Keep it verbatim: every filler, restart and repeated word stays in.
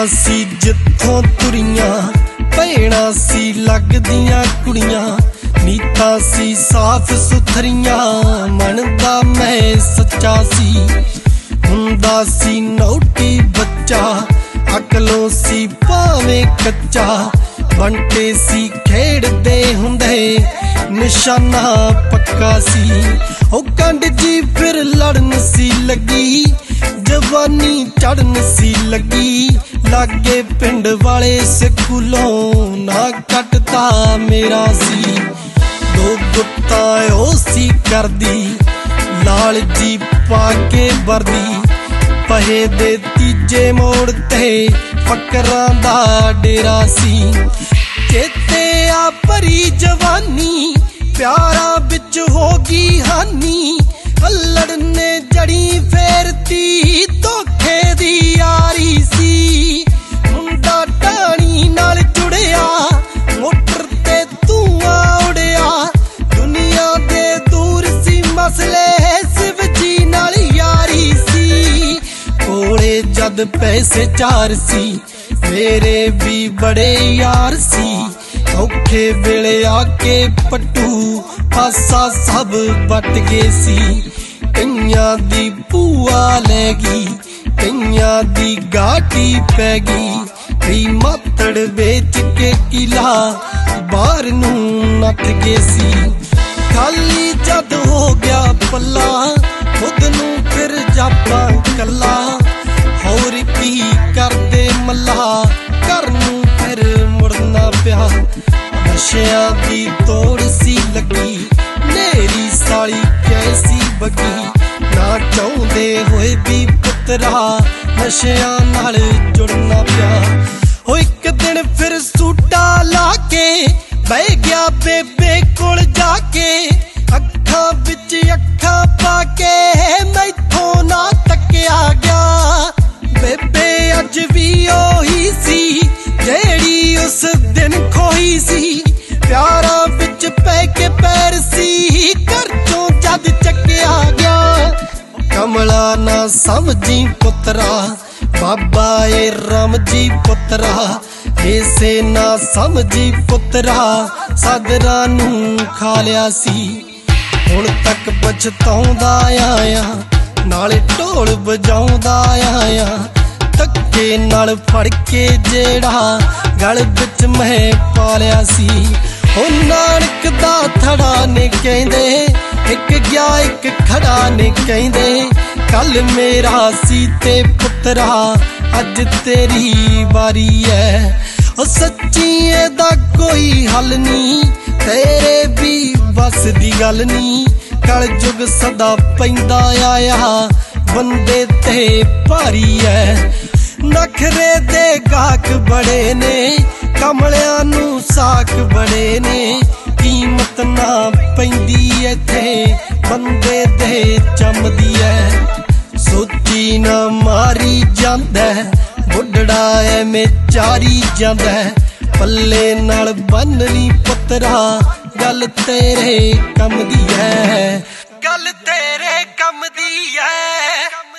सी जिथों तुरियां भैणां सी लगदियां कुड़ियां नीतां सी साफ सुथरियां मनदा मैं सच्चा सी हुंदा सी नौटी बच्चा अकलों सी भावें कच्चा बंटे सी खेड़दे हुंदे निशाना पक्का सी ओ कंड जी फिर लड़न सी लगी जवानी चढ़न सी लगी लागे पिंड वाले स्कूलों ना कटता मेरा सी दो गुत्ता ओ सी करदी लाल जी पाके वर्दी पहे दे तीजे मोड़ ते फकरां दा डेरा सी चेते आ भरी जवानी प्यारा बिच होगी हानी अल्लड़ ने जड़ी फेरती धोखे दी यारी सी मुंडा टाणी नाल जुड़िया मोटर ते धुआं उड़िया दुनिया दे दूर सी मसले शिव जी नाल यारी सी कोले जद पैसे चार सी मेरे भी बड़े यार सी औखे वेले आके पट्टू पासा सब बट गए सी कईयां दी भूआ लैगी कईयां दी गाटी पैगी कई मातड़ बेच के किला बाहर नू नट गए सी खाली जद हो गया पल्ला खुद नू फिर जापा कला होर की करदे मल्ला घर नू फिर मुड़ना पिया नशियां दी तोड़ सी लगी नेरी साली कैसी बगी ना चाहुंदे होए भी पुत्तरा नशियां नाल जुड़ना पिया हो एक दिन फिर सूटा लाके बह गया बेबे कोल जाके अखां विच अखां पाके मैथों ना तक्या गया बेबे अज भी ओही सी जेड़ी उस दिन खोई सी प्यारा विच पै के पैर सी घर चों जद चक्या गया कमला ना समझी पुत्रा बाबा ए राम जी पुत्रा ऐसे ना समझी पुत्रा सादरा नू खा लिया सी हुण तक पछताउंदा आया नाले ढोल बजाउंदा आया धक्के नाल फड़ के जेड़ा गल विच मैं पा लिया सी ओ नानक दा थड़ा ने कहंदे एक गया एक खड़ा ने कहंदे कल मेरा सी ते पुत्रा अज तेरी बारी है ओ सच्ची एदा कोई हल नहीं तेरे भी बस दी गल नहीं कल जुग सदा पैंदा आया बंदे ते भारी है नखरे दे गाहक बड़े ने कमलियां नू साख बड़े ने कीमत ना पैंदी इत्थे बंदे दे चमदी है सोची ना मारी जांदा बुढ़ड़ा एवें चारी जांदा पल्ले नाल बन्ननी पुत्रा गल तेरे कम दी है गल तेरे कम दी है।